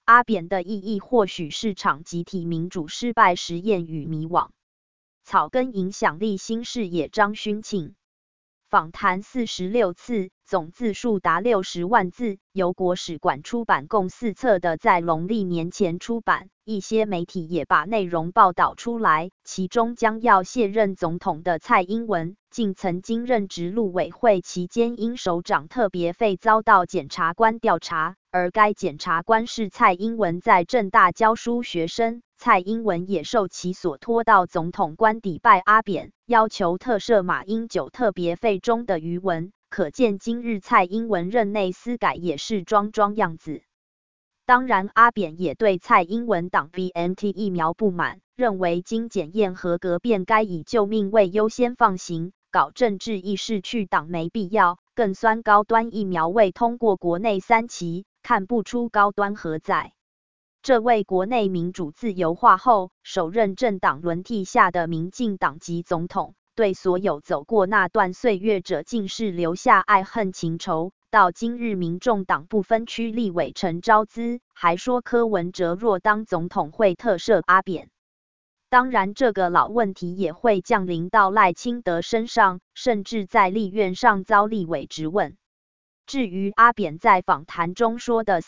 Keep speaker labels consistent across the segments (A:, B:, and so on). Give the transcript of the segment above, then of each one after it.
A: 阿扁的意义或许是场集体民主失败实验与迷惘。草根影响力新视野张勋庆。访谈46次，总字数达60万字，由国史馆出版，共4册的在农历年前出版。一些媒体也把内容报道出来，其中将要卸任总统的蔡英文，竟曾经任职陆委会期间因首长特别费遭到检察官调查，而该检察官是蔡英文在政大教书学生。蔡英文也受其所托到总统官邸拜阿扁，要求特赦马英九特别费中的余文，可见今日蔡英文任内私改也是装样子。当然，阿扁也对蔡英文党 BNT 疫苗不满，认为经检验合格便该以救命为优先放行，搞政治意识去党没必要，更酸高端疫苗未通过国内3期，看不出高端何在。这位国内民主自由化后首任政党轮替下的民进党籍总统，对所有走过那段岁月者尽是留下爱恨情仇。到今日民众党不分区立委陈昭姿还说柯文哲若当总统会特赦阿扁。当然这个老问题也会降临到赖清德身上，甚至在立院上遭立委质问。至于阿扁在访谈中说的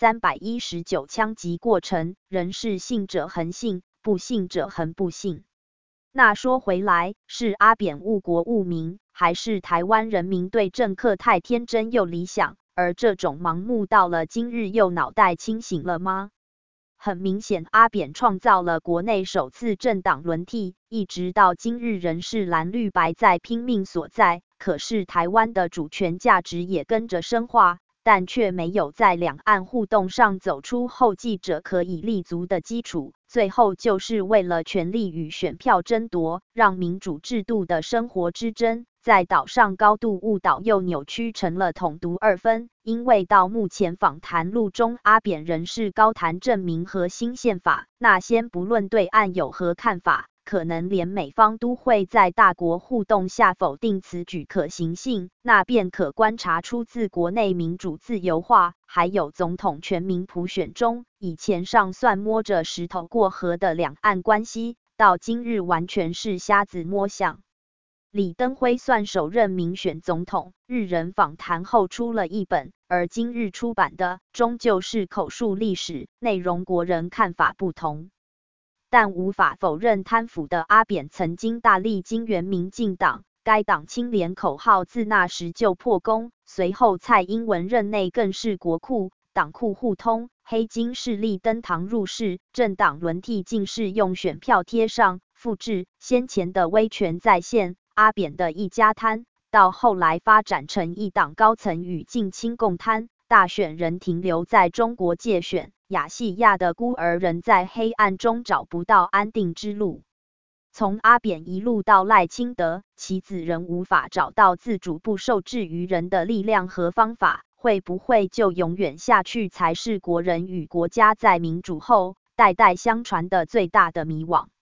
A: 319枪击过程，仍是信者恒信，不信者恒不信。那说回来，是阿扁误国误民，还是台湾人民对政客太天真又理想，而这种盲目到了今日又脑袋清醒了吗？很明显，阿扁创造了国内首次政党轮替，一直到今日仍是蓝绿白在拼命所在。可是台湾的主权价值也跟着深化，但却没有在两岸互动上走出后继者可以立足的基础，最后就是为了权力与选票争夺，让民主制度的生活之争在岛上高度误导又扭曲成了统独二分。因为到目前访谈录中，阿扁仍是高谈正名和新宪法，那先不论对岸有何看法，可能连美方都会在大国互动下否定此举可行性，那便可观察出自国内民主自由化，还有总统全民普选中，以前尚算摸着石头过河的两岸关系，到今日完全是瞎子摸象。李登辉算首任民选总统，日人访谈后出了一本，而今日出版的终究是口述历史，内容国人看法不同。但无法否认贪腐的阿扁曾经大力经援民进党，该党清廉口号自那时就破功，随后蔡英文任内更是国库、党库互通，黑金势力登堂入室，政党轮替竟是用选票贴上，复制先前的威权再现。阿扁的一家贪，到后来发展成一党高层与近亲共贪，大选仍停留在中国界选，亚细亚的孤儿仍在黑暗中找不到安定之路。从阿扁一路到赖清德，其子仍无法找到自主不受制于人的力量和方法，会不会就永远下去，才是国人与国家在民主后代代相传的最大的迷惘。